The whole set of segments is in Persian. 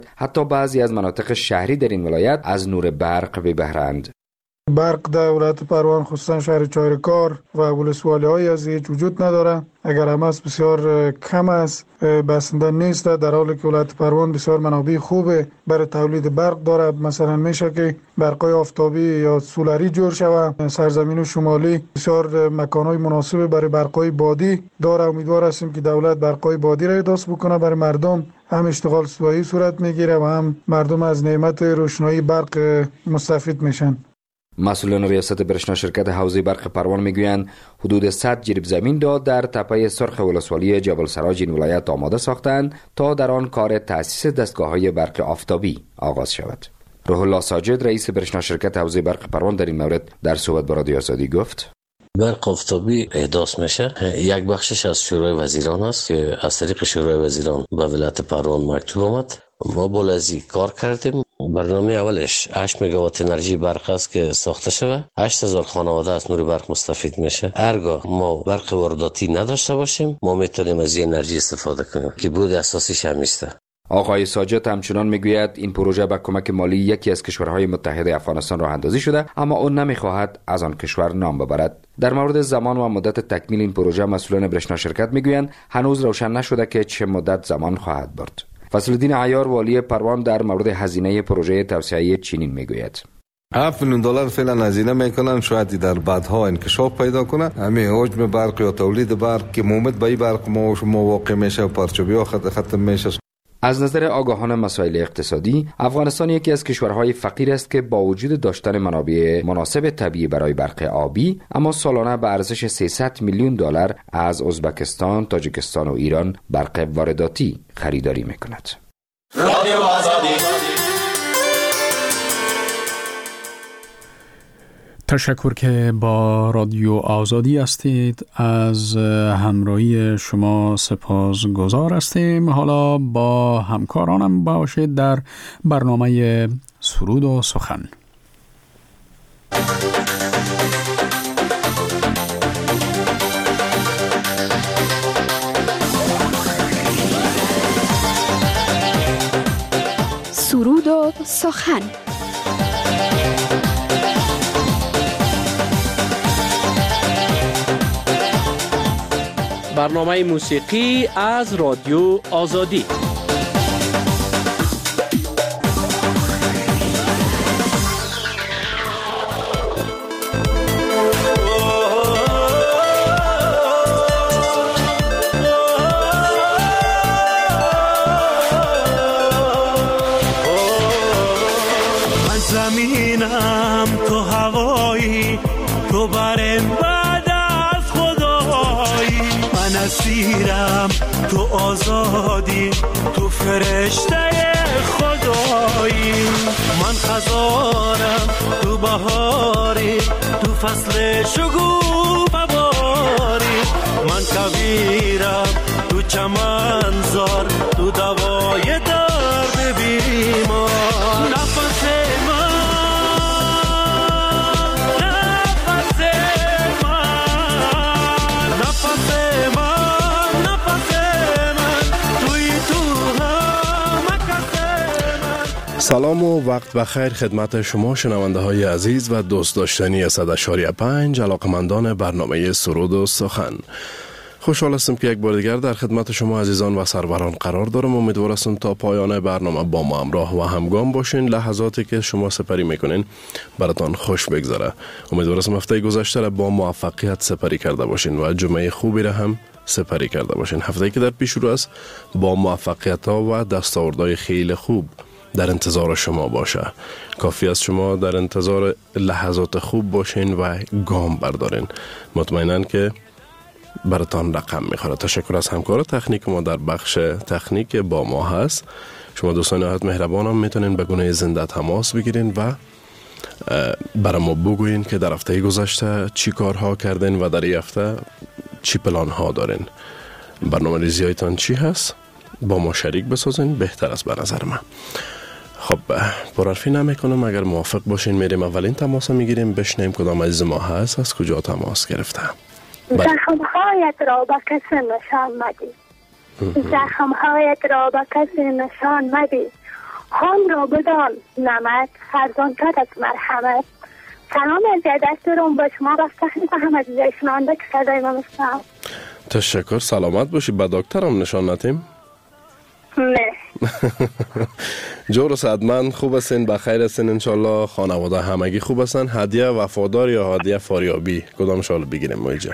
حتی بعضی از مناطق شهری در این ولایت از نور برق بی بهره‌اند. برق در ولایت پروان خصوصا شهر چایرکار و ولسوالی‌های از هیچ وجود نداره. اگر هم است بسیار کم است، بسنده نیست، در حالی که ولایت پروان بسیار منابع خوبه برای تولید برق داره. مثلا میشه که برقای آفتابی یا سولاری جور شود. سرزمین شمالی بسیار مکانهای مناسب برای برقای بادی داره. امیدوار هستیم که دولت برقای بادی را احداث بکنه برای مردم. هم اشتغال صبحی صورت میگیره و هم مردم از نعمت روشنایی برق مستفید میشن. مسئولان ریاست برشنا شرکت حوزه برق پروان میگویند حدود 100 جریب زمین در تپه سرخ ولسوالی جبل سراج این ولایت آماده ساختند تا در آن کار تأسیس دستگاه‌های برق آفتابی آغاز شود. روح الله ساجد رئیس برشنا شرکت حوزه برق پروان در این مورد در صحبت با رادیو آزادی گفت: برق آفتابی احداث میشه. یک بخشش از شورای وزیران است که از طریق شورای وزیران به ولایت پروان مکتوب آمد. ما بولازی کار کردیم. برنامه اولش 8 مگاوات انرژی برق است که ساخته شده. 8000 خانواده از نور برق مستفید میشه. هرگاه ما برق وارداتی نداشته باشیم، ما میتونیم از این انرژی استفاده کنیم که بود اساسیش هم است. آقای ساجد همچنان میگوید این پروژه با کمک مالی یکی از کشورهای متحده افغانستان راه اندازی شده، اما اون نمیخواهد از آن کشور نام ببرد. در مورد زمان و مدت تکمیل این پروژه مسئولان برشنا شرکت میگویند هنوز روشن نشده که چه مدت زمان خواهد برد. فضلالدین عیار والی پروان در مورد هزینه پروژه توسعه چینین میگوید: 7 میلیون دلار فعلا هزینه میکنن، شاید در بعدها انکشاف پیدا کنه. همین حجم برق یا تولید برق که مومد به این برق ما واقع میشه و پرچوبی ها ختم میشه. از نظر آگاهان مسائل اقتصادی، افغانستان یکی از کشورهای فقیر است که با وجود داشتن منابع مناسب طبیعی برای برق آبی، اما سالانه به ارزش 300 میلیون دلار از ازبکستان، تاجیکستان و ایران برق وارداتی خریداری میکند. رادیو آزادی. تشکر که با رادیو آزادی هستید. از همراهی شما سپاسگزار هستیم. حالا با همکارانم باشید در برنامه سرود و سخن. سرود و سخن. برنامه موسیقی از رادیو آزادی. من زمینم، تو هوایی، تو برم بعد از خدایی. من اسیرم، تو آزادی، تو فرشته خدایی. من خزانم، تو بهاری، تو فصل شگوفه باری. من کویرم، تو چمنزار، تو دوای درد بیمار. نفس من، نفس من، نفس من، نفس من، توی تو هم کس من. سلام و وقت بخیر خدمت شما شنونده های عزیز و دوست داشتنی 100.5 علاقمندان برنامه سرود و سخن. خوشحال هستم که یک بار دیگر در خدمت شما عزیزان و سروران قرار دارم. امیدوار هستم تا پایان برنامه با ما همراه و همگام باشین. لحظاتی که شما سپری میکنین براتان خوش بگذره. امیدوار هستم هفته گذشته را با موفقیت سپری کرده باشین و جمعه خوبی را هم سپری کرده باشین. هفته‌ای که در پیش رو است با موفقیت ها و دستاوردهای خیلی خوب در انتظار شما باشه. کافی است شما در انتظار لحظات خوب باشین و گام بردارین. مطمئناً که براتان رقم میخوره. تشکر از همکار تکنیک ما در بخش تکنیک با ما هست. شما دوستان نهایت مهربانم میتونین به گونه زنده تماس بگیرین و برای ما بگوین که در هفته گذشته چی کارها کردین و در این هفته چی پلان ها دارین. برنامه ریزی هایتان چی هست؟ با ما شریک بسازین، بهتر است به نظر من. خب پرحرفی نمیکنم، اگر موافق باشین میریم اولین تماس میگیریم، بشنیم کدام عزیز ما هست، از کجا تماس گرفته. زخم‌هایت را به کسی نشان مدی، زخم‌هایت را به کسی نشان مدی. خان را بدان نمک فرزانتر از مرحمت. سلام از دست روم با شما راست می‌خواهم از شنونده که صدای ما میشنوم. تشکر، سلامت باشی. به دکترم نشان ندیم؟ نه. جور سعدمند خوب هستین؟ بخیر هستین انشالله؟ خانواده همگی خوب هستن؟ هدیه وفادار یا هدیه فاریابی کدام شال بگیریم مویجا؟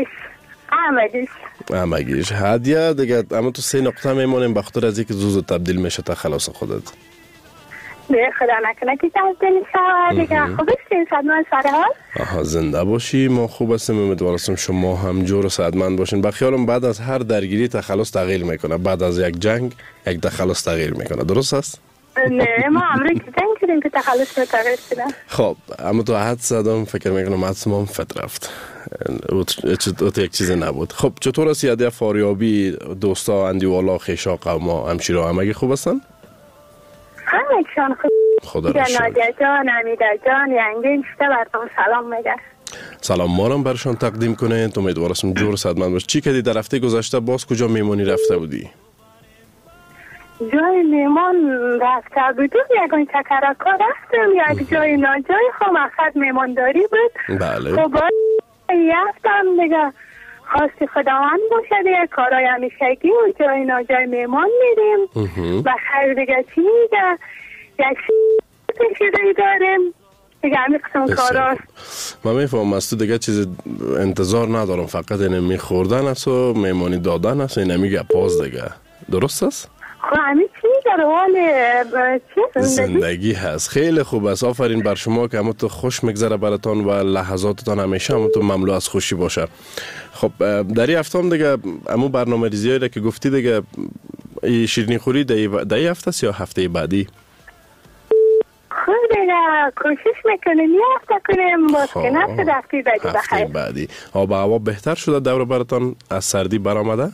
همگیش. هدیه دیگه اما تو 3 نقطه میمونیم بخاطر از اینکه زوزو تبدیل میشه تا خلاص خودت. نه خدا نکنه که تبدیل شود دیگه. خوب هستین سعدمند سرحال؟ آها زنده باشی. ما خوب هستیم، امیدوارم شما هم جور و سعدمند باشین. بخیالم بعد از هر درگیری تخلص تغییر میکنه، بعد از یک جنگ یک تخلص تغییر میکنه، درست است؟ نه ما عمری که جنگ کردیم که تخلص تغییر کنه. خب اما تو حد زدم فکر میکنم حدسم هم فت رفت، اوت یک چیز نبود. خب چطور است یادی فاریابی؟ دوستا اندیوالا خیشا قوما همشیرا همگی خوب هستن؟ همگیشان خوب. خدا را شکر. نادیا جان، امیده جان، ینگین شده براتون سلام میگه. سلام مارم برشان تقدیم کنین. تو امیدوارم جور صدمند باش. چی کردی در هفته گذشته؟ باز کجا میمونی رفته بودی؟ جای میمون رفته بودم، یکان چکرکا رفتم، یک جای ناجای خب مقصد میمانداری بود. بله. خب یفتم دیگه خواستی خداوند باشه دیگه، کارای همیشگی و جای ناجای میمان میریم و خیر دیگه چی میگه یک کشیده داریم دیگه همین قسم کاراست. من میفهم از تو دیگه چیز انتظار ندارم، فقط اینه میخوردن است و میمانی دادن است و اینه میگه پاز دیگه، درست است؟ خب همین چی در حال زندگی هست. خیلی خوب است، آفرین بر شما که همون تو خوش میگذره براتان و لحظاتتان همیشه همون تو مملو از خوشی باشه. خب در این هفته هم دیگه همون برنامه ریزی هایی که گفتی دیگه شیرینی خوری در این هفته است یا هفته بعدی؟ خب دیگه کوشش میکنیم یه هفته کنیم باز که نفت هفته بعدی بخیر. هفته بعدی. آب هوا بهتر شده دور براتان؟ از سردی برآمده؟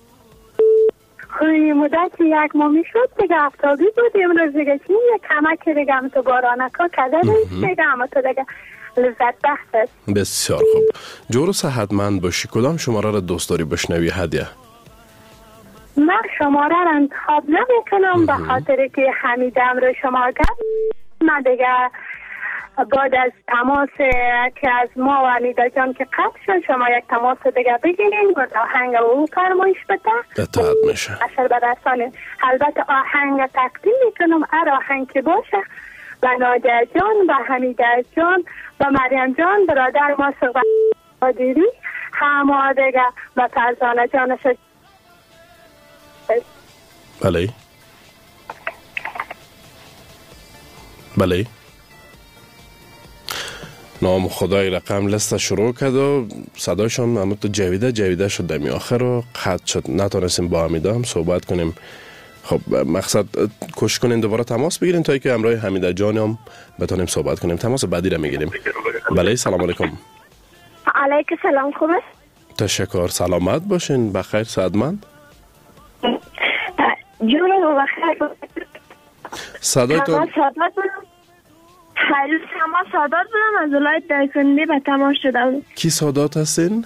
خوی مدت یک ماه میشد دیگه افتابی بود، امروز دیگه چی یک کمک دیگه هم تو بارانکا کده دیگه هم تو دیگه لذت بخش است. بسیار خوب. جور و صحتمند باشی. کدام شماره را دوست داری بشنوی هدیه؟ من شماره را انتخاب نمیکنم به خاطر که حمیدم رو شما کرد. من دیگه بعد از تماس که از ما و حمیده جان که قطع شد شما یک تماس دیگه بگیرین و آهنگ او فرمایش بده اطاعت میشه. اثر برسانه. البته آهنگ تقدیم میکنم هر آهنگ که باشه و نادیا جان و حمیده جان و مریم جان برادر ما صحبت قادری همه دیگه و فرزانه جانش. بله بله. نام خدای رقم لست شروع کرد و صدایشان همون تو جویده شد دمی آخر و قطع شد، نتونستیم با حمیده هم صحبت کنیم. خب مقصد کوشش کنین دوباره تماس بگیرین تا که همراه حمیده جان هم بتونیم صحبت کنیم. تماس بعدی را میگیریم. بله سلام علیکم. علیکم سلام. خوب است؟ تشکر، سلامت باشین. بخیر صحتمند؟ جون بخیر. صدایتون حیلا شما سادات بودم از ولایت دایکنی به تماس شدم. کی سادات هستین؟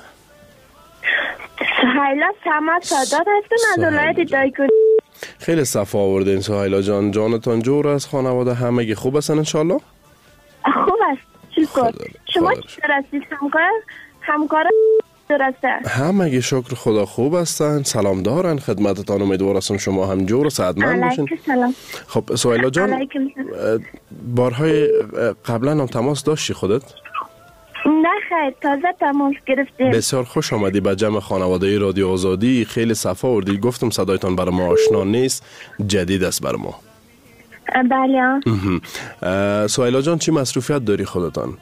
حیلا شما سادات هستیم از ولایت دایکنی. خیلی صفا آوردین سهیلا جان. جانتان جور است؟ خانواده همگی خوب هستن انشالله؟ خوب است شکر. شما چطور هستید؟ همکار درسته؟ همگی شکر خدا خوب هستن، سلام دارن خدمتتان. امیدوارم شما هم جور و صحتمند باشین. علیکم سلام. خب سهیلا جان بارهای قبلا هم تماس داشتی خودت؟ نه خیر تازه تماس گرفتیم. بسیار خوش آمدی به جمع خانواده رادیو آزادی. خیلی صفا آوردی. گفتم صدایتان برای ما آشنا نیست، جدید است برای ما. بله. سهیلا جان چی مصروفیت داری خودتان؟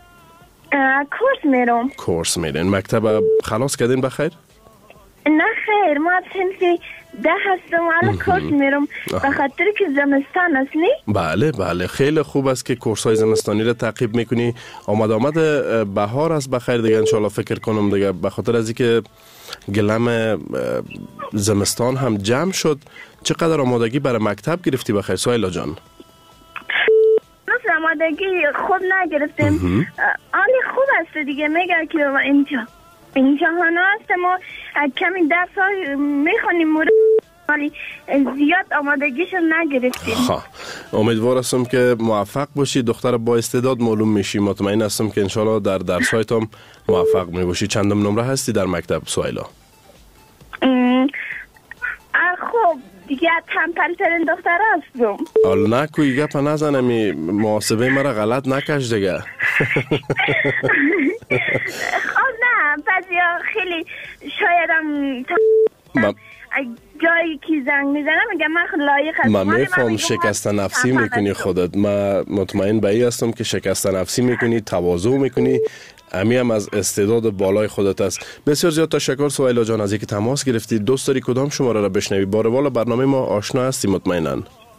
کورس میرین. مکتب خلاص کردین بخیر؟ نه خیر ما صنف 10 هستم الان کورس میرم به خاطر که زمستان است نی؟ بله خیلی خوب است که کورس های زمستانی رو تعقیب میکنی. آمد بهار است بخیر دیگه انشالله فکر کنم دیگه به خاطر از اینکه گلم زمستان هم جمع شد. چقدر آمادگی برای مکتب گرفتی بخیر سهیلا جان؟ آمادگی خود نگرفتیم. آنی خوب است دیگه میگه که امتحان هست ما کمی درس های میخونیم مورد زیاد آمادگیشو نگرفتیم. امیدوار هستم که موفق باشی، دختر با استعداد معلوم میشی. مطمئن هستم که انشالله در درس‌هایت هم موفق می باشی. چندم نمره هستی در مکتب سویلا؟ خب دیگه تنبل ترین دختر هستم. حالا نکوی گپ نزنمی، محاسبه مرا غلط نکش دیگه. خب نه بعضیا خیلی شایدم جایی که زنگ میزنم میگم من لایق هستم. من میفهم شکست نفسی میکنی خودت. من مطمئن به این هستم که شکست نفسی میکنی، تواضع میکنی. امی هم از استعداد بالای خودت است. بسیار زیاد تشکر سویلا جان از اینکه تماس گرفتی. دوست داری کدام شماره را بشنوی؟ باروالا برنامه ما آشنا هستی مطمئناً.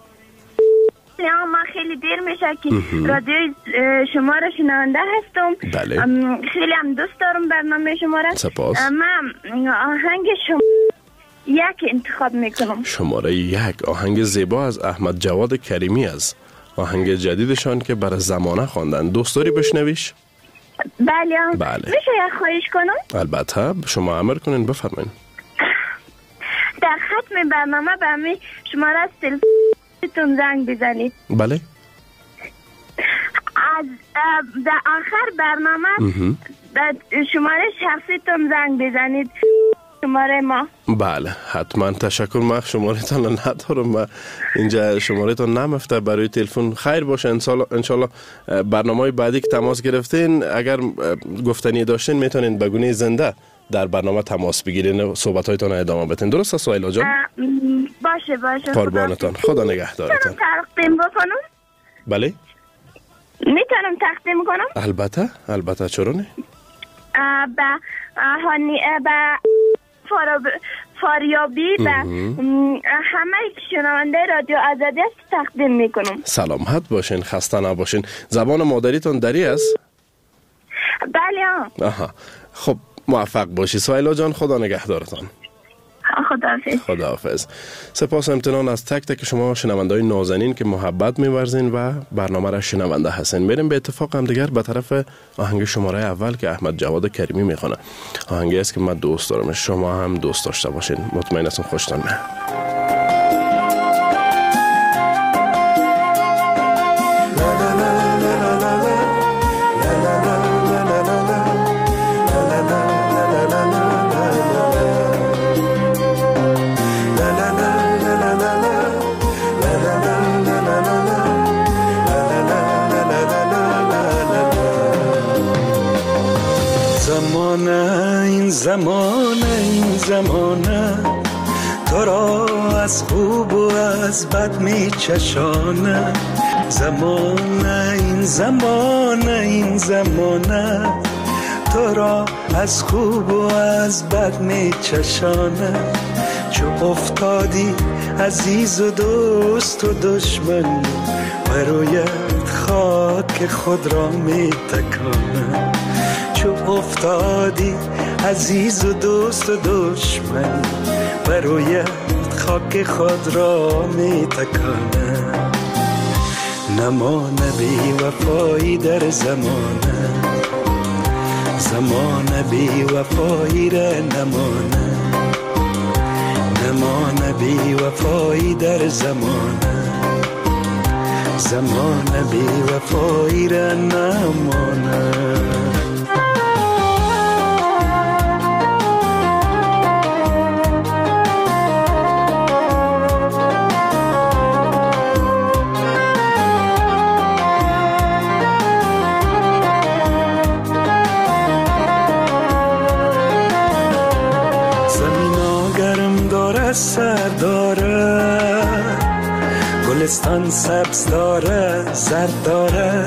من خیلی دیر میشه که رادیوی شما را شنونده هستم. بله. خیلی هم دوست دارم برنامه شما را. سپاس. من آهنگ شما یک انتخاب میکنم. شماره 1 آهنگ زیبا از احمد جواد کریمی است. آهنگ جدیدشان که برای زمانه خواندن. دوست داری بشنویش؟ بله. میشه یک خواهش کنم؟ البته شما امر کنین، بفرمایید. در ختم برنامه به من شماره از تلفنتون زنگ بزنید. بله. از در آخر برنامه شماره شخصیتون زنگ بزنید. شماره ما. بله حتما. تشکر. من شماره تان ندارم، من اینجا شماره تان نمفته برای تلفن. خیر باشه انشالله برنامه بعدی که تماس گرفتین اگر گفتنی داشتین میتونین به گونه زنده در برنامه تماس بگیرین و صحبت هایتان ادامه بدین. درست است سویلا جان؟ باشه قربانتان. خدا نگهدارتان. میتونم تقدیم بکنم؟ بله میتونم تقدیم کنم؟ البته چرا نه؟ به فاریابی و همه شنونده رادیو آزادی است تقدیم میکنم. سلامت باشین، خسته نباشین. زبان مادریتون دری است؟ بله. آها خب موفق باشی سویلا جان. خدا نگهدارتان. خداحافظ. سپاس امتنان از تک تک شما شنونده‌های نازنین که محبت می‌ورزین و برنامه را شنونده هستین. بریم به اتفاق هم دیگر به طرف آهنگ شماره اول که احمد جواد کریمی میخونه. آهنگی است که من دوست دارم، شما هم دوست داشته باشین. مطمئن هستم خوشتون میاد. زمانه تو را از خوب و از بد می چشانه. این زمانه تو را از خوب و از بد می چشانه. چو افتادی عزیز و دوست و دشمن برویت خاک خود را می تکانه. چو افتادی عزیز و دوست و دشمن برویت خاک خود را می تکانه. نمانه بی وفایی در زمانه بی وفایی را نمانه بی وفایی در زمانه بی وفایی را نمانه. سر داره گلستان سبز داره زرد داره.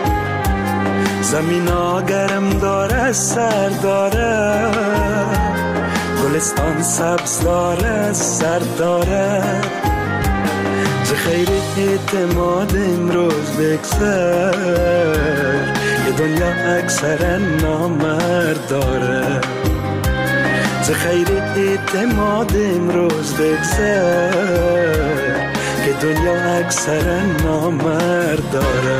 زمین گرم داره سر داره گلستان سبز داره زرد داره. ز خیر اعتماد امروز بگذر یه دنیا اکثر نامرد داره. ز خیر اعتماد امروز بگذر که دنیا اکثر نامرد داره.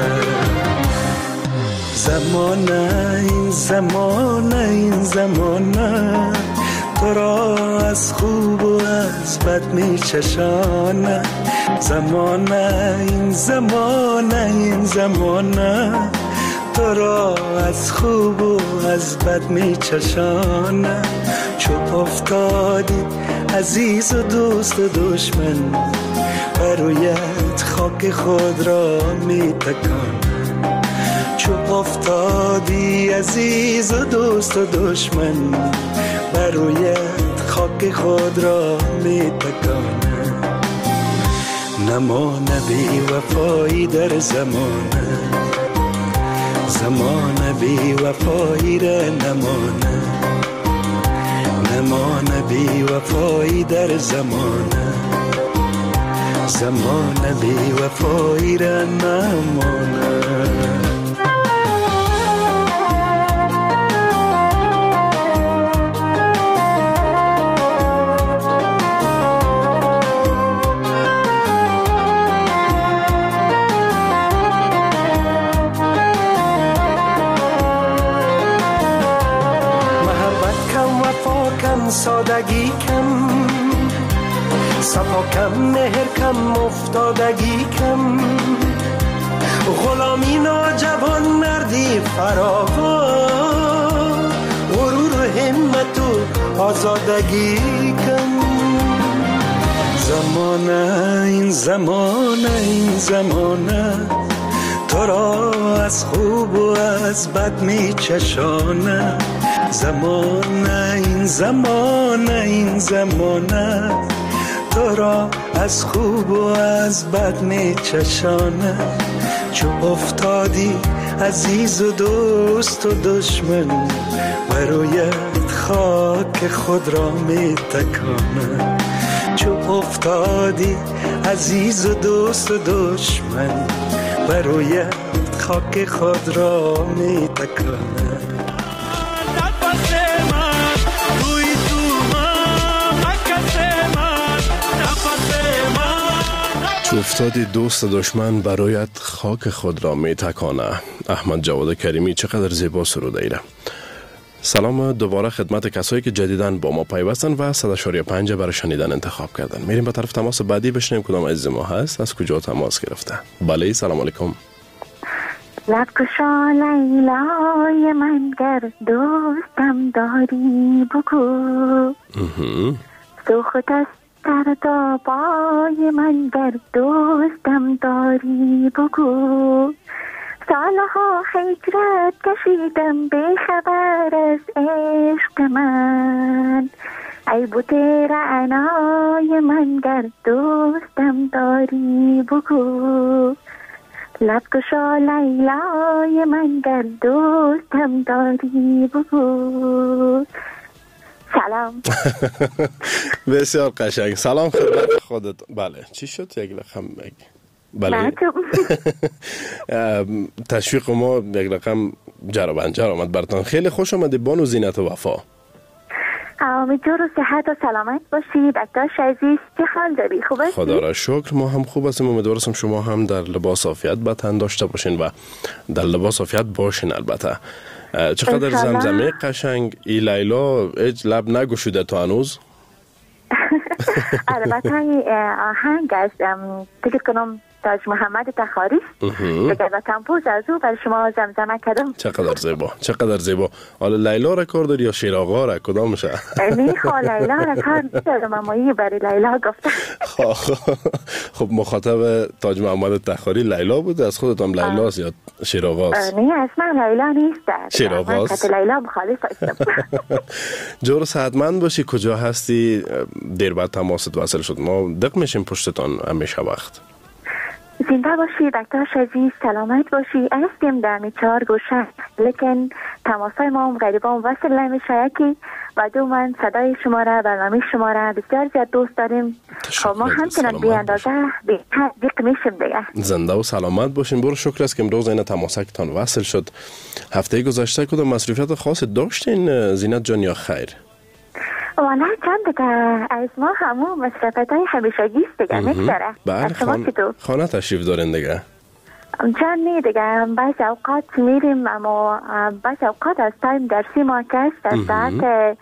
این زمانه تو را از خوب و از بد می چشانه. زمانه این زمانه این زمانه تو را از خوب و از بد می چشانه. چوب افتادی عزیز و دوست و دشمن، برویت خاک خود را می تکانه. چوب افتادی عزیز و دوست و دشمن، برویت خاک خود را می تکانه. نمانه بی وفایی در زمانه، زمانه بی وفایی را نمانه. نمانه بی وفایی در زمانه، زمانه بی وفایی را نمانه. سادگی کم، صفا کم، مهر کم، افتادگی کم. غلامی ناجوان، مردی فراوان، غرور و همت و آزادگی کم. زمانه این زمانه این زمانه تو را از خوب و از بد می چشانه. زمانه این زمانه این زمانه تو را از خوب و از بد می چشانه. چو افتادی عزیز و دوست و دشمن، برویت خاک خود را می تکانه. چو افتادی عزیز و دوست و دشمن، برویت خاک خود را می تکانه. چو افتادی دوست دشمن، برایت خاک خود را می تکانه. احمد جواد کریمی چقدر زیبا سروده ایره. سلام دوباره خدمت کسایی که جدیداً با ما پیوستن و 100.5 برای شنیدن انتخاب کردن. میریم به طرف تماس بعدی بشنیم کدام عزیز ما هست، از کجا تماس گرفته. بله سلام علیکم. لب کشا لیلای من، گر دوستم داری بگو. سوخت است در دابای من، گر دوستم داری بگو. سالها هجرت کشیدم به خبر از عشق من. ای بوته رعنای من، گر دوستم داری بگو. لب کشا لیلای من، گر دوستم داری بگو. سلام. بسیار قشنگ. سلام خدمت خودت. بله چی شد؟ یک رقم بگی. بله تشویق ما یک رقم جرابنجر آمد براتون. خیلی خوش آمدی بانو زینت وفا. امیدوارم و صحت و سلامت باشی. دکتر عزیز چه حال داری؟ خوب هستی؟ خدا را شکر ما هم خوب هستیم. امیدوارم شما هم در لباس عافیت به تن داشته باشین و در لباس عافیت باشین. البته چقدر زمزمه قشنگ. ای لیلا هیچ لب نگشوده تو هنوز؟ البته آهنگ از فکر کنم تاج محمد تخاری دیگه و تمپوز از او برای شما زمزمه کردم. چقدر زیبا چقدر زیبا. حالا لیلا را کار داری یا شیر آقا را؟ کدامشه؟ میخوا لیلا را کار ندارم اما این برای لیلا گفتم. خب مخاطب تاج محمد تخاری لیلا بود. از خودت هم لیلاست یا شیر آقاست؟ نه اصلا لیلا نیست. شیر آقاست؟ من لیلا مخالف هستم. جور صحتمند باشی. کجا هستی؟ دیر بعد تماست وصل شد. ما دق میشیم پشتتان همیشه وقت. زنده باشی دکتر عزیز، سلامت باشی. هستیم در چهار گوشه لیکن تماسای ما هم غریبا وصل نمیشه. یکی و دو من صدای شما را برنامه شما را بسیار زیاد دوست داریم. خب ما همچنان بی اندازه دیق میشیم دیگه. زنده و سلامت باشین. برو شکر است که امروز این تماسکتان وصل شد. هفته گذشته کدام مصروفیت خاصی داشتین زینت جان یا خیر؟ والا چند دیگه از ما همون مصرفت های همیشگی است دیگه نگذاره. بله خانه تشریف دارین دیگه؟ چند نی دیگه بعض اوقات میریم اما بعض اوقات از تایم درسی ما که است از ساعت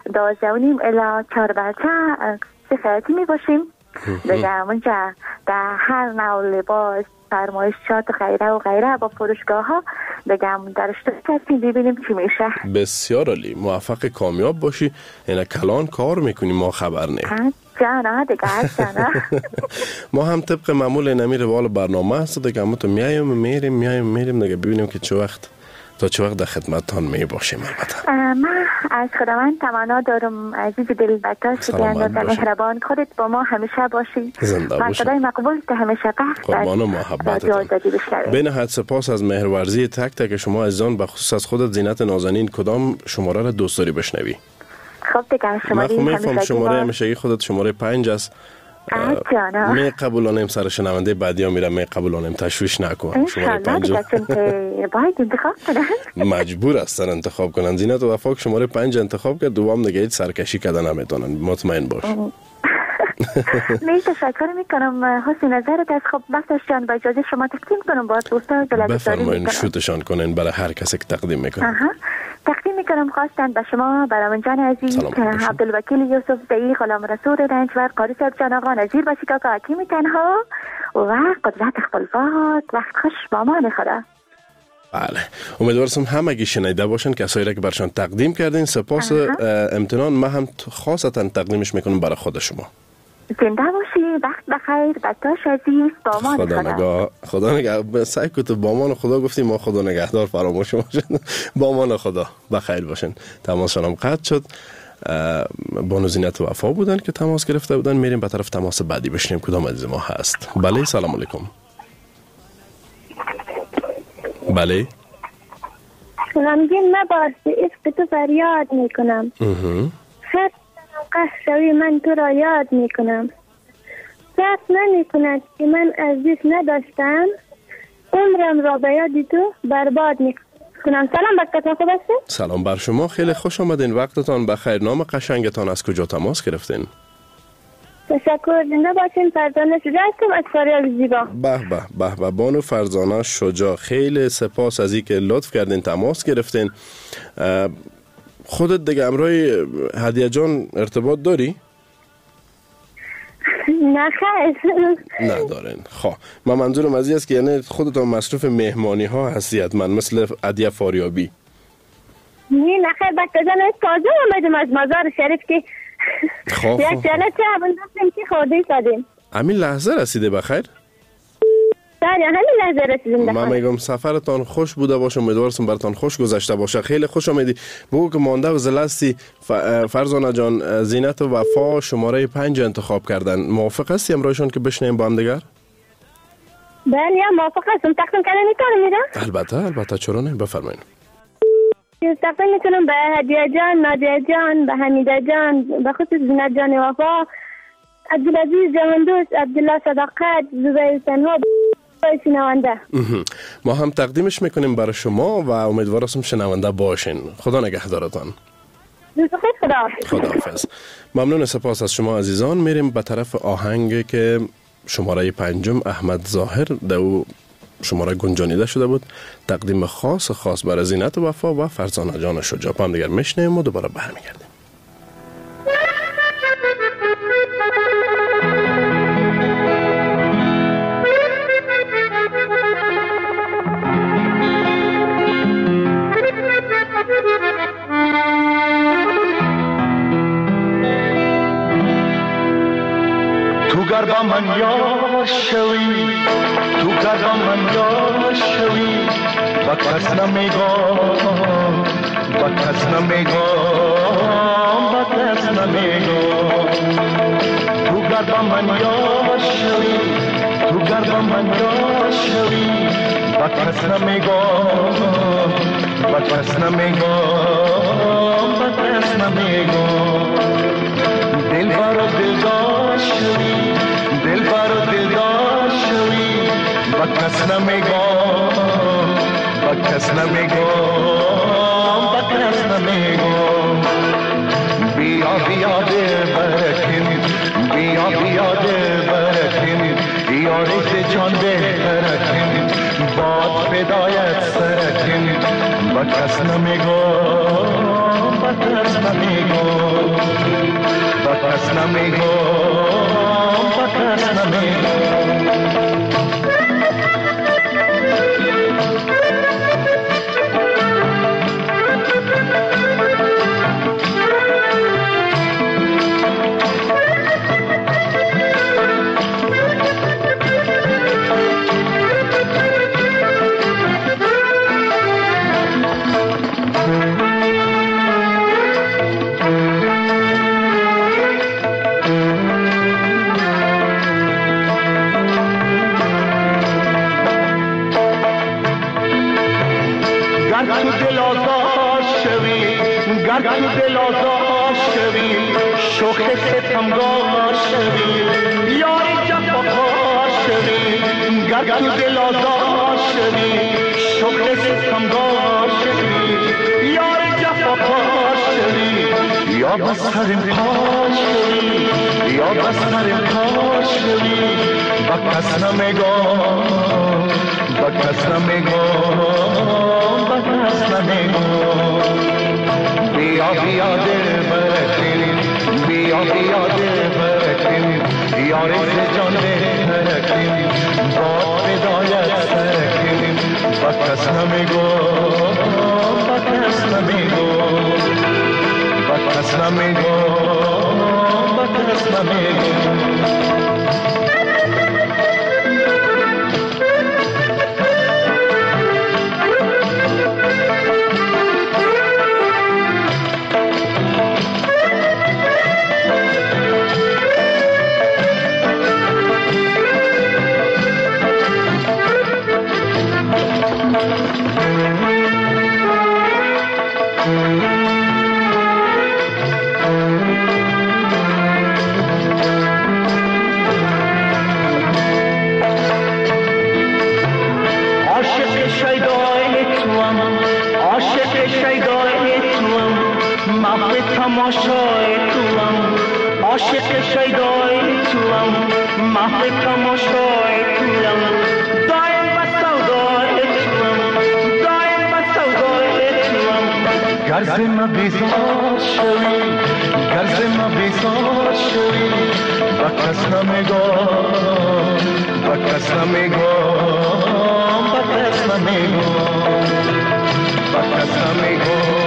12:30 الی 4 بچه خیاطی می باشیم دیگه. اونجا در هر نوع لباس، فرمایشات و غیره با فروشگاه ها دیگه در اشتراک هستیم، ببینیم چی میشه. بسیار عالی، موفق کامیاب باشی. اینا کلان کار میکنیم ما خبر نیم جانا دیگه جانا. ما هم طبق معمول نمی روال برنامه هست دیگه، ما تو میایم دیگه ببینیم که چه وقت در خدمتتان می باشیم. البته من از خداوند تمنا دارم عزیز دل بکاش که اندازه مهربان خودت با ما همیشه باشی. زنده باشی. خدای مقبول که همیشه قربان محبتتان. به نهایت سپاس از مهرورزی تک تک شما عزیزان، به خصوص از خودت زینت نازنین. کدام شماره را دوست داری بشنوی؟ خب دیگه شماره میفهم شماره همیشگی خودت شماره 5 است. می قبولانیم سر شنونده بعدی ها میرم، می قبولانیم، تشویش نکن. شماره 5 باید انتخاب کنن، مجبور هستن انتخاب کنن. زینت و وفاق شماره 5 انتخاب کرد، دوام دیگه هیچ سرکشی کردن نمیتونن، مطمئن باش. می تشکر میکنم حسین نظرت از. خب بختش جان با اجازه شما تقدیم کنم با دوستا دلگذاری بفرمایید، شوتشان کنین برای هر کسی که تقدیم میکنن. تقدیم میکنم خواستن به شما برام جان عزیز عبدالوکیل یوسف دایی، غلام رسول رنجور، قاری صاحب جان آقا، نظیر باشی که حکیم تنها و قدرت خپلواک. وقت خوش، با امان خدا. بله، امیدوارم همگی شنیده باشن کسایی را که برشان تقدیم کردین. سپاس امتنان. من هم خاصتا تقدیمش میکنم برای خود شما. زنده باشی، وقت بخیر، بکاش عزیز، با امان خدا نگهدار. سعی کنید با امان خدا گفتیم، ما خدا نگهدار فراموش باشین. با امان خدا، بخیر باشین. تماسشون هم قطع شد. بانو زینت و وفا بودن که تماس گرفته بودن. میریم به طرف تماس بعدی بشنیم کدام عزیز ما هست. بله، سلام علیکم. بله غمگین نباشی، عشق تو فریاد میکنم. هر قهر شوی من تو را یاد میکنم. صرف نمیکند که من عزیز نداشتم، عمرم را به یاد تو برباد میکنم. سلام بکتان، خوب هستی؟ سلام بر شما، خیلی خوش آمدین. وقتتان بخیر. نام قشنگتان از کجا تماس گرفتین؟ تشکر، زنده باشین. فرزانه شجاع هستم از فاریاب زیبا. به به بانو فرزانه شجاع، خیلی سپاس از اینکه لطف کردین تماس گرفتین. خودت دیگه امروی هدیه جان ارتباط داری؟ نه خیر ندارین. خب من منظورم از این است که یعنی خودتان مصروف مهمانی ها هستی حتما مثل هدیه فاریابی؟ نه خیر، بچه جان تازه اومدیم از مزار شریف که یک جلسه بندازیم که خورده کردیم. همین لحظه رسیده بخیر؟ همین لحظه رسیدیم بخیر. من میگم سفرتان خوش بوده باشه، امیدوارم براتان خوش گذشته باشه. خیلی خوش آمدی. بگو که مانده و زلستی فرزانه جان، زینت و وفا شماره 5 انتخاب کردن. موافق هستی امروزشون که بشنیم با هم دیگر؟ بله موافق هستم. تقدیم کردن میتونم؟ البته چرا نه، بفرمایید. تقدیم میکنم به هدیه جان، نادیه جان، به حمیده جان، به خصوص زینت جان وفا، عبدالعزیز جهاندوست، عبدالله صداقت، زبیر تنها، شنونده. ما هم تقدیمش میکنیم برای شما و امیدوارم شنونده باشین. خدا نگهدارتان. خداحافظ. ممنون، سپاس از شما عزیزان. میریم به طرف آهنگ که شماره 5 احمد ظاهر دو شماره گنجانیده شده بود. تقدیم خاص برای زینت و وفا و فرزانه جان شجاع. با هم دیگر میشنیم و دوباره برمیگردیم. تو گربا من یار شوی، تو گربا من یار شوی، با کس نمیگم، با کس نمیگم، با کس نمیگم. تو گربا من یار شوی، تو گربا من یار شوی، با کس نمیگم، با کس نمیگم، با کس نمیگم. دل بارو دلدار شوی، دل بارو دلدار شوی، با کس نمیگم، با کس نمیگم، با کس نمیگم. بیا بیا دل برکن، بیا بیا دل برکن، یاری که جان دل برکن، باد بدایت سرکن، با کس نمیگم، با بکس نمیگم بکس نمیگم بکس نمیگم گر تو دل آزاد شوی شوخ ستمگار شوی یاری جفاکار شوی گر تو دل آزاد شوی شوخ ستمگار شوی یاری جفاکار شوی یا بسرم پاش شوی یا بسرم پاش شوی با کس نمیگم با کس نمیگم با کس نمیگم بیا بیا دل برکن بیا بیا دل برکن یار جان برکن باد بدایت سرکن با کس نمیگم با کس نمیگم با کس نمیگم با کس نمیگم تماشای توام عاشق شیدای توام محو تماشای توام دایم با سودای توام دایم با سودای توام گر ما بیزار شوی گر ما بیزار شوی با کس نمیگم با کس نمیگم با کس نمیگم با کس نمیگم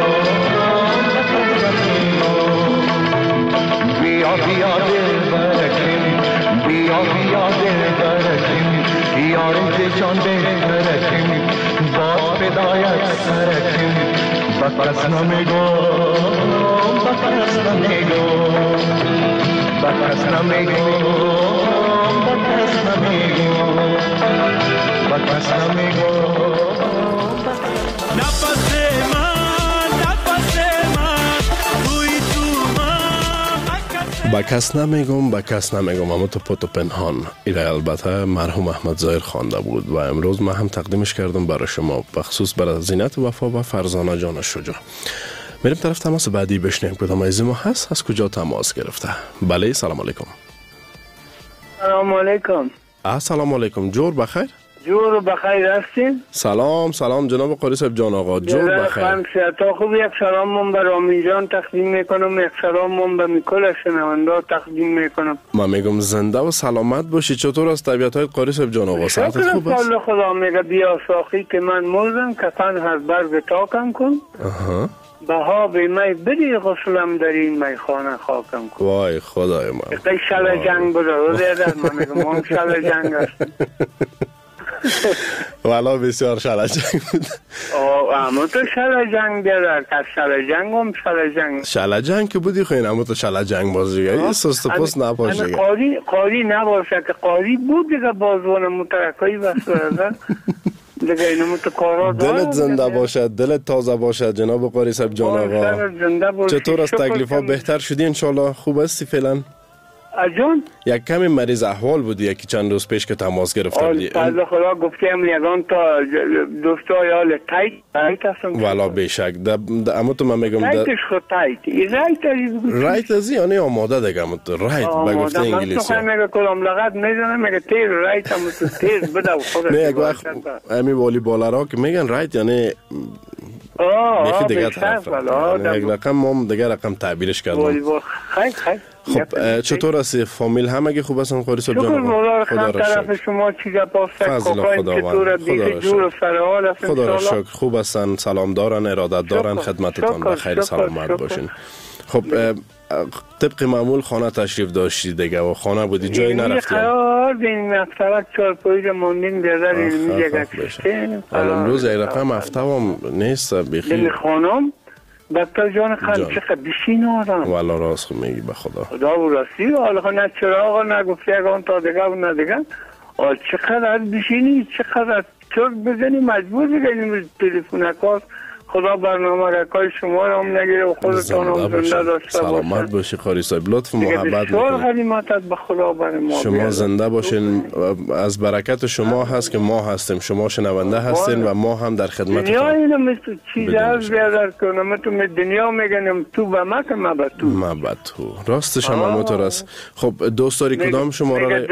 بیا بیا دل برکن بیا بیا دل برکن یار جان برکن باد بدایت سرکن با کس نمیگم با کس نمیگم با کس نمیگم با کس نمیگم با کس نمیگم نفس با کس نمیگم با کس نمیگم اما تو پت و پنهان ایره البته مرحوم احمد ظاهر خوانده بود و امروز من هم تقدیمش کردم برای شما بخصوص برای زینت وفا و فرزانه جان شجاع. میریم طرف تماس بعدی بشنیم کدام از ما هست از کجا تماس گرفته. بله سلام علیکم. سلام علیکم. السلام علیکم. جور بخیر؟ جور بخیر هستین؟ سلام جناب قاری صاحب جان آقا جور بخیر. تا خوب یک سلام من به رامین جان تقدیم میکنم یک سلام من به میکل شنونده تقدیم میکنم. من میگم زنده و سلامت باشی. چطور است طبیعت های قاری صاحب جان آقا؟ صحتت خوب است؟ شکر خدا میگه بیا ساخی که من مردم کفن از برگ تاکم کن. بها به می بدی غسلم در این میخانه خاکم کن. وای خدای من. اقای شل جنگ بوده من میگم هم شل جنگ هست. والا بسیار شل جنگ بود. اما تو شل جنگ بیادر که شل جنگ هم شل جنگ. شل جنگ که بودی خوین اما تو شل جنگ بازیگری سست پست نباشه. قاری نباشه که قاری بود دیگه بازوان مترکایی بسته دیگه اینو تو کارا دلت زنده باشد دلت تازه باشد جناب قاری صاحب جان آقا. چطور از تکلیفا بهتر شدی انشالله؟ خوب هستی فعلا؟ جان یک کمی مریض احوال بودی یکی چند روز پیش که تماس گرفته بودی. از خدا گفتم یگان تا دوستای حال تایت هستم. والا بیشک اما تو من میگم تایتش خود رایت ازی یعنی آماده دیگه اما تو رایت بگفته انگلیسی. من میگه کلام لغت میزنم میگه تیر رایت هم تو تیر بده. نه یک وقت امی والی بالرها که میگن رایت یعنی بیخی دیگه طرف یک رقم ما دیگه رقم تعبیرش کردم. خب چطور است فامیل همگی خوب هستن قاری صاحب جان؟ خدا را طرف شما چیزا پاسک کوکاین چطور بیخی جور و سرحال هستن؟ خدا را شکر خوب هستن، سلام دارن، ارادت دارن، خدمتتان بخیر سلامت باشین. خب طبق معمول خانه تشریف داشتی دیگه و خانه بودی جایی نرفتی؟ قرار بین مقصرک چارپایی رو موندین بیادر علمی جگه کشتین. امروز یک رقم هفته هم نیست بیخی. دل خانم دکتر جان خانم چقدر بشین آدم. والا راست خود میگی به خدا. خدا و راستی حالا نه چراغ نه گفتی اگه تا دیگه و نه دیگه. چقدر بشینی چقدر چرک بزنی مجبور بگیریم تلفن کار. خدا برنامه رکای شما را هم نگیره و خودتان هم زنده داشته باشد. سلامت باشی قاری صاحب، لطف محبت بسیار غنیمتت به خدا برای ما شما زنده باشین. از برکت شما هست که ما هستیم، شما شنونده هستین و ما هم در خدمت دنیا اینو مثل چیز از بیادر کنم. من تو دنیا میگنم تو به ما که ما به تو. ما به تو راستش هم همونطور است. خب دوست داری کدام شماره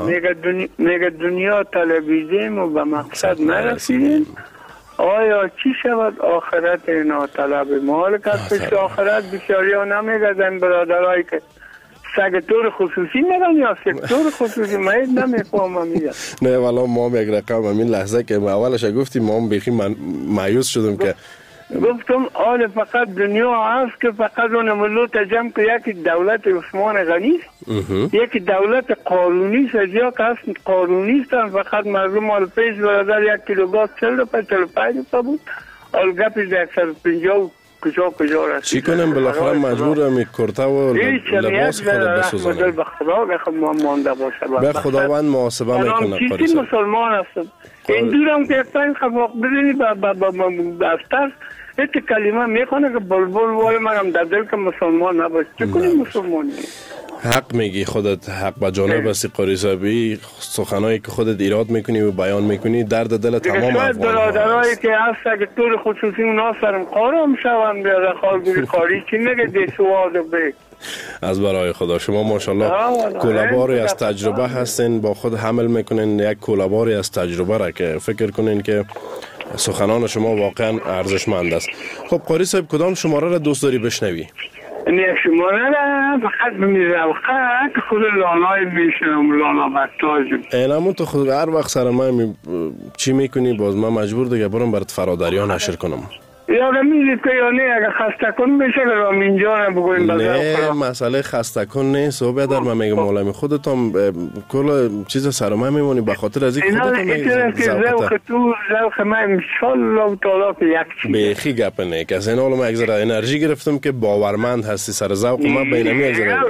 میگه دنیا طلبیدیم و به مقصد نرسیدیم. آیا چی شود آخرت اینا طلب مال کسبش آخرت بیچاری ها نمیگذن برادرهایی که سکتور خصوصی میگن یا سکتور خصوصی من نمیفهمم میگن. نه والا ما هم یک رقم همین لحظه که اولش گفتیم ما هم بیخی مایوس شدم که گفتم آل فقط دنیا هست که فقط اون ملوت جمع که یکی دولت عثمان غنی یکی دولت قانونی است. یا که هست قانونی هستن فقط مردم آل پیش برادر 1 کیلو گاز 40 روپیه 45 روپیه بود. آل گپی 150 کجا رسید. چی کنم بالاخره مجبور می کرتا و لباس خود بسوزانم. به خدا بخوام مانده باشه. به خداوند محاسبه میکنه قاری صاحب. مسلمان هستم. این دورم که اقتاین خفاق بدونی به افتر ایت کلمه میخونه که بلبل وای منم در دل که مسلمان نباشه. چه کنی مسلمانی؟ حق میگی خودت، حق با جانب هستی قاری صاحبی. سخنایی که خودت ایراد میکنی و بیان میکنی درد دل تمام افغان ها برادرایی که هست اگه طور خصوصی اونا سرم قارم شوند بیاده خالگوی قاری چی نگه دیسواد و بک. از برای خدا شما ماشاءالله کولاباری از تجربه هستین، با خود حمل میکنین یک کولاباری از تجربه را که فکر کنین که سخنان شما واقعا ارزشمند است. خب قاری صاحب کدام شماره را دوست داری بشنوی؟ نه شماره را فقط بمیزم خود لالای میشنم لالا بطاج. اینمون تو خود هر وقت سر من چی میکنی باز من مجبور دیگه برم برات فرادریان نشر کنم. یا میدید که یا نه اگه خسته کن بشه که رام اینجا رو بگویم نه مسئله خسته کن نیست و بیادر من میگم مولمی خودتان کل چیز سر من میمونی به خاطر از این خودتان میگم زوق تو زوق من انشالله تعالی که یک چیز بیخی گپ نه که از این حالا من یک ذره انرژی گرفتم که باورمند هستی سر ذوق من بینمی یک ذره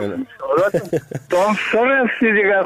تو هم سر هستی دیگه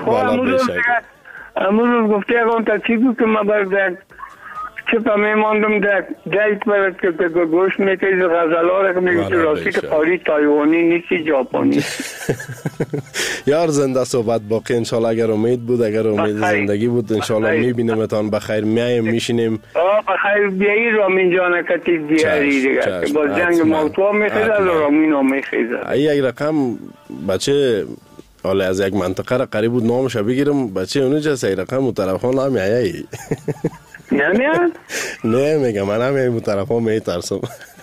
امروز گفتی اگه اون تا چی بود که من برد چه پا میماندم دیت برد که گوش میکنی غزلا را که میگوی تو راستی که قاری تایوانی نیستی جاپانی. یار زنده صحبت باقی انشالله اگر امید بود اگر امید زندگی بود انشالله میبینیمتان بخیر میایم میشینیم بخیر بیایی رامین جان کتی بیاری دیگه که با جنگ موتوا میخیزد و رامین ها میخیزد. یک رقم بچه حالا از یک منطقه را قریب بود نامش بگیرم بچه اونجا از یک رقم مطرف ها نمیایی نمیاد؟ نه میگم من هم این طرف ها میترسم.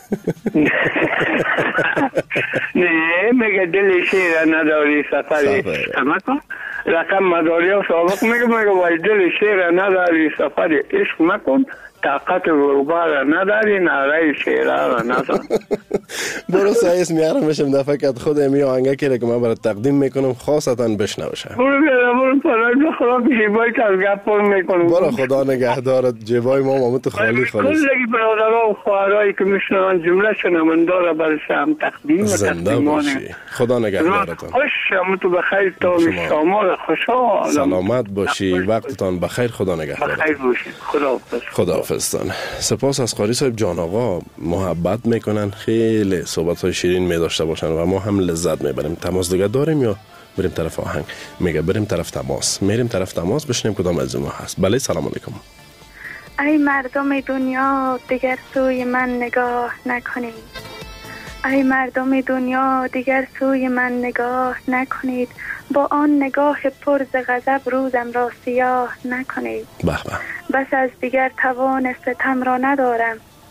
نه میگه دل شیر نداری سفری اما کن رقم مداری ها سابق میگه وای دل شیر نداری سفری عشق مکن طاقت روبا را نداری نعره شیره را نداری. برو سایس میارم بشم دفعه که خود امی آهنگه که من برای تقدیم میکنم خواستاً بشنوشه. برو پرای بخورا که جیبای که از گپ پر میکنم. برو خدا نگهدارت جیبای ما مامت خالی خالص. کلگی برادرها و خواهرهایی که میشنوان جمله شنوندارا برای هم تقدیم و تقدیمانه. خدا نگهدارتان. خوش شامتو بخیر تا شما خوشحال. سلامت باشی وقتتان بخیر خدا نگهدارت. بخیر باشید خداحافظ. سپاس از قاری صاحب جان آقا محبت میکنن خیلی صحبت های شیرین میداشته باشن و ما هم لذت میبریم. تماس دیگه داریم یا بریم طرف آهنگ؟ میگه بریم طرف تماس. میریم طرف تماس بشنیم کدام از ما هست. بله سلام علیکم. ای مردم دنیا دیگر سوی من نگاه نکنید. ای مردم دنیا دیگر سوی من نگاه نکنید. با آن نگاه پر ز غضب روزم را سیاه نکنید. به به. بس از دیگر توان ستم را ندارم.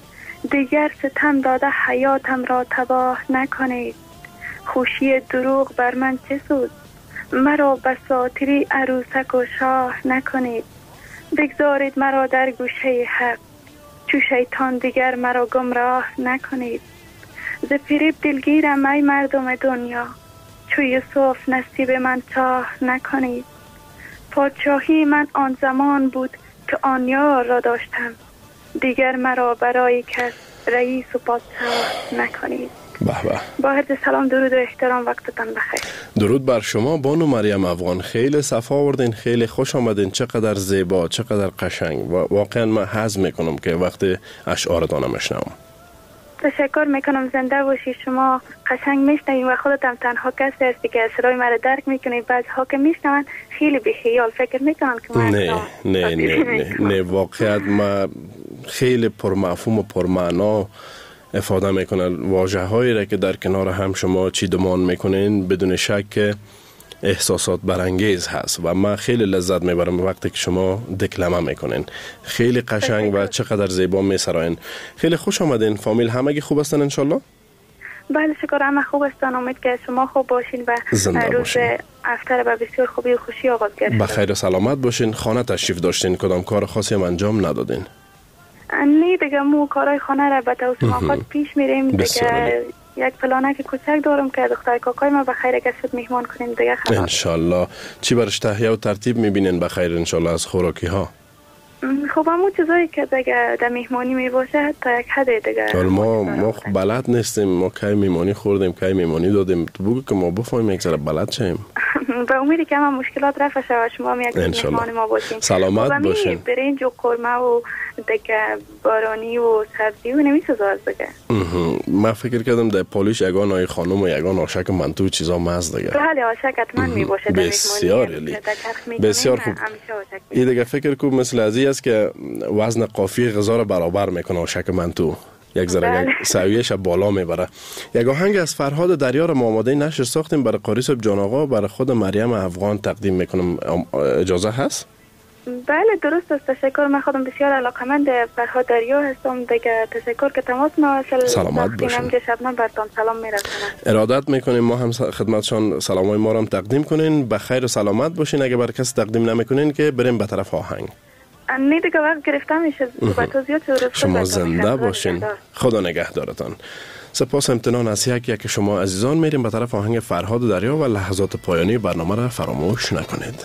دیگر ستم داده حیاتم را تباه نکنید. خوشی دروغ بر من چه سود؟ مرا به ساتری عروسک و شاه نکنید. بگذارید مرا در گوشه حق، چو شیطان دیگر مرا گمراه نکنید. ز فریب دلگیرم ای مردم دنیا، چو یوسف نصیب من چاه نکنید. پادشاهی من آن زمان بود که آن یار را داشتم، دیگر مرا برای کس رئیس و پادشاه نکنید. با عرض سلام، درود و احترام، وقتتان بخیر. درود بر شما بانو مریم افغان، خیلی صفا آوردین، خیلی خوش آمدین، چقدر زیبا، چقدر قشنگ. واقعا من حظ میکنم که وقتی اشعارتان میشنوم. تشکر میکنم، زنده باشی. شما قشنگ میشنوید و خودت هم تنها کسی هستی که صدای مرا درک میکنید. بعضها که میشنون خیلی بیخیال فکر میکنن که من نه واقعا ما خیلی پرمفهوم و پرمعنا افاده میکنن. واژه هایی را که در کنار هم شما چیدمان میکنین بدون شک احساسات برانگیز هست و من خیلی لذت میبرم وقتی که شما دکلمه میکنین. خیلی قشنگ و چقدر زیبا میسراین. خیلی خوش آمدین. فامیل همگی خوب هستن انشالله؟ بله شکر، همه خوب هستن. امید که شما خوب باشین و روز افتر به بسیار خوبی و خوشی آغاز گردید. بخیر و سلامت باشین. خانه تشریف داشتین، کدام کار خاصی هم انجام ندادین؟ نه دیگه، مو کارهای خانه را به توسط پیش میریم دیگه. یک پلانک کوچک دارم که دختر کاکای ما بخیر اگه شد میهمان کنیم دیگه خلاص. انشالله. چی برش تهیه و ترتیب میبینین بخیر انشالله از خوراکی ها؟ خب همون چیزایی که دیگه در میهمانی میباشه تا یک حد دیگه. ما بلد نیستیم، ما کی میهمانی خوردیم کی میهمانی دادیم، تو بگو که ما بفهمیم یک ذره بلد شیم. به امیدی که همه مشکلات رفع شود شما هم یک میهمان ما باشین. سلامت باشین. برنج و قورمه و دیگه بارانی و سبزی و نمیسازه دیگه. من فکر کردم در پالیش یگان آی خانم و یگان آشک منتو چیزا مزه دیگه. بله آشک حتما میباشه در میهمانی. بسیار خوب. این دیگه فکر کنم مثل ازی است که وزن قافیه غذا را برابر میکنه آشک منتو. یک ذره سویه‌اش بالا میبره. یک آهنگ از فرهاد دریا را ما آماده نشر ساختیم برای قاری صاحب جان آقا، برای خود مریم افغان تقدیم میکنم. اجازه هست؟ بله درست است. تشکر. من خودم بسیار علاقمند فرهاد دریا هستم دیگه. تشکر که تماس نواصل. سلامت باشین. شبنم براتون سلام میرسونم. ارادت میکنیم. ما هم خدمتشان سلامای ما را تقدیم کنین. بخیر و سلامت باشین. اگه برای کس تقدیم نمیکنین که بریم به طرف آهنگ. نه دیگه وقت گرفته میشه. شما زنده باشین. خدا نگهدارتان. سپاس امتنان از یک شما عزیزان. میریم به طرف آهنگ فرهاد دریا و لحظات پایانی برنامه را فراموش نکنید.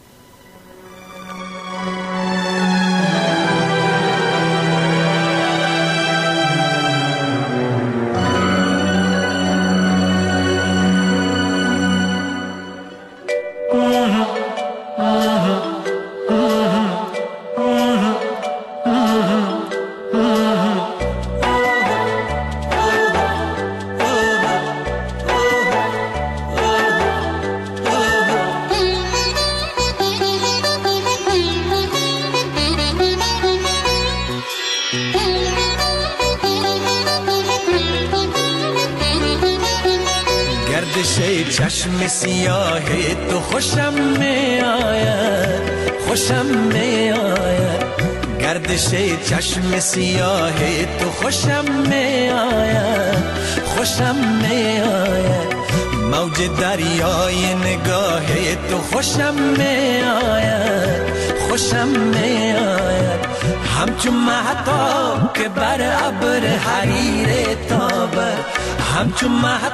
چشم سیاه تو خوشم می آید، خوشم می آید. گردش چشم سیاه تو خوشم می آید، خوشم می آید. موج دریای نگاه تو خوشم می آید، خوشم می آید. همچون مهتاب که بر ابر حریر تابد، همچون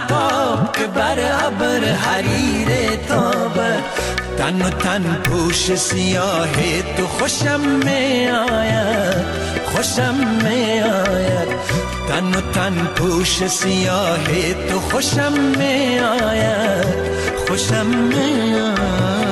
مهتاب که بر ابر حریر تابد. تن و تن پوش سیاه تو خوشم می آید، خوشم می آید. تن و تن پوش سیاه تو خوشم می آید، خوشم می آید.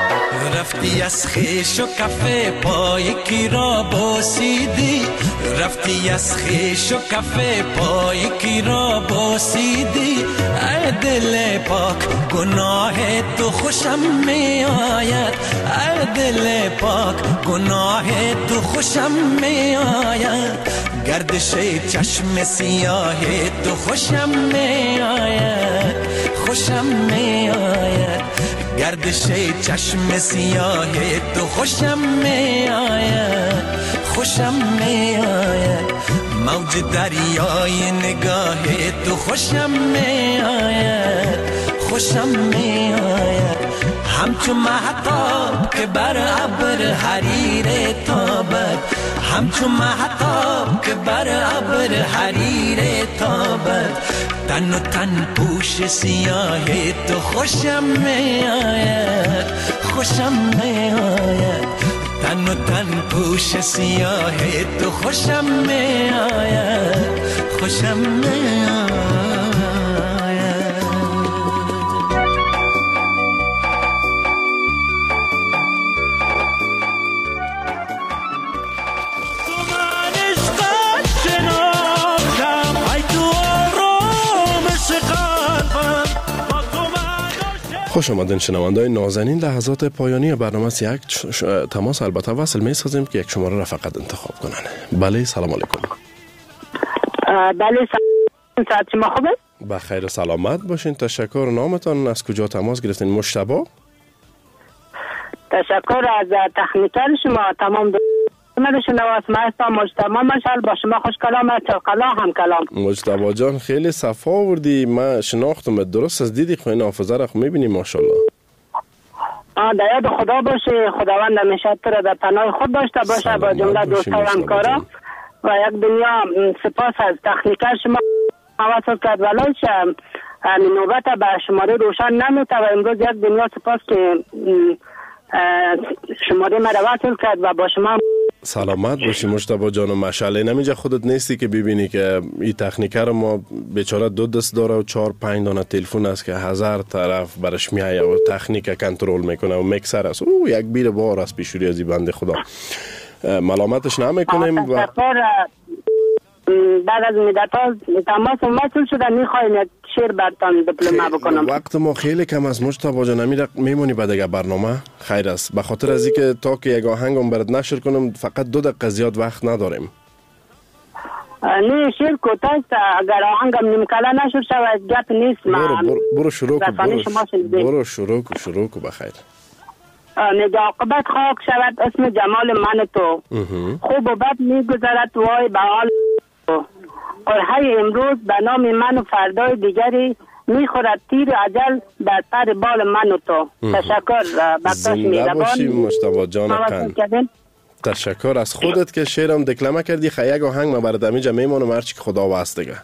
از خیش و کفه پای کی را بوسیدی، رفتی از خیش و کفه پای کی را بوسیدی ای دل پاک گناه تو خوشم می آید ای دل پاک گناه تو خوشم می آید گردش چشم سیاه تو خوشم می آید خوشم می آید گردش چشم سیاه تو خوشم می آید خوشم می آید موج دریای نگاه تو خوشم می آید خوشم می آید همچون مهتاب که بر ابر حریر تابد همچون مهتاب که بر ابر حریر تابد تن و تن پوش سیاه تو خوشم می آید خوشم می آید تن و تن پوش سیاه تو خوشم می آید خوشم می آید خوش آمدین شنونده‌های نازنین. لحظات پایانی برنامه است. یک تماس البته وصل می‌سازیم که یک شماره را فقط انتخاب کنن. بله سلام علیکم. بله سلام شما خوبه؟ بخیر سلامت باشین. تشکر. نامتان از کجا تماس گرفتین؟ مجتبی. تشکر از تکنیکر شما. تمام من شنواس ما هستم مجتبی مشعل با شما خوش کلام چوقلا هم کلام. مجتبی جان خیلی صفا آوردی. من شناختم درست از دیدی خوین حافظه را میبینی ماشاءالله. در یاد خدا باشه. خداوند همیشه تو را در پناه خود داشته باشه با جمله دوستا و همکارا و یک دنیا سپاس از تکنیکر شما حواست کرد ولایش نوبت به شماره روشن نمیته و امروز یک دنیا سپاس که شماره مرا وصل کرد و با شما سلامت باشی مجتبی جان. و مشعله نمیجا خودت نیستی که ببینی که این تکنیکر ما بیچاره دو دست داره و 4-5 دانه تلفن است که هزار طرف برش میایه و تکنیک کنترل میکنه و میکسر است. او یک بیر بار است پیشوری از این بنده خدا. ملامتش نمیکنیم و بعد از مدت‌ها تماس وصل شده میخوایم یک شعر براتون دیپلمه بکنم. وقت ما خیلی کم است مجتبی جان. میمونی بعد دیگه برنامه خیر است. به خاطر از اینکه تا که یک آهنگم برات نشر کنم فقط 2 دقیقه زیاد وقت نداریم. نه شعر کوتاه است. اگر آهنگم نیم کله نشر شود گپ نیست. برو شروع کن. برو شروع کن بخیر. نگه عاقبت خاک شود اسم جمال من تو خوب و بد میگذرد وای به حال قرحه امروز به نام من و فردای دیگری میخورد تیر اجل در سر بال من و تو. تشکر بخشش میربان. باشی مجتبی جان. تشکر از خودت که شعرم دکلمه کردی. یک آهنگ من برات امیجا میمونم هرچی که خدا واسه دیگه.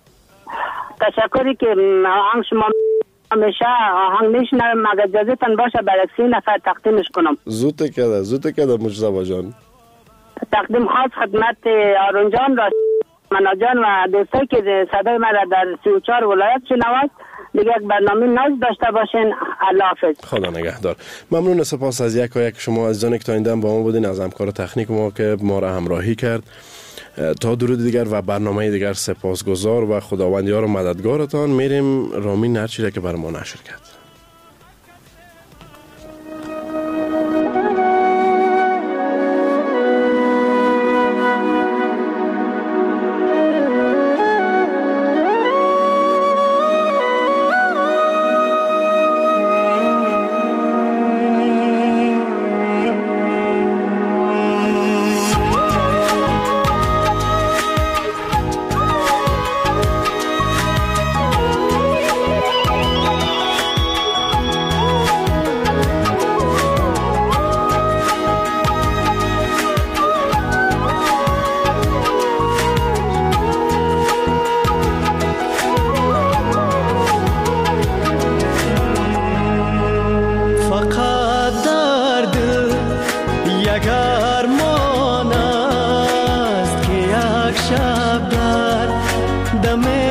تشکری که آهنگ شما همیشه آهنگ میشنم مگر اجازه تن باشه برای 3 نفر تقدیمش کنم. زود کده مجتبی جان. تقدیم خاص خدمت آرون جان را منا جان و دوستایی که صدای من را در 34 ولایت شنوند دیگه یک برنامه ناز داشته باشین. الله حافظ. خدا نگهدار. ممنون. سپاس از یک شما عزیزان که تا این دم با ما بودین. از همکار تکنیک ما که ما را همراهی کرد. تا درود دیگر و برنامه دیگر سپاسگزار و خداوند یار و مددگارتان. میریم رامین هر چیزی که بر ما نشر کرد. دم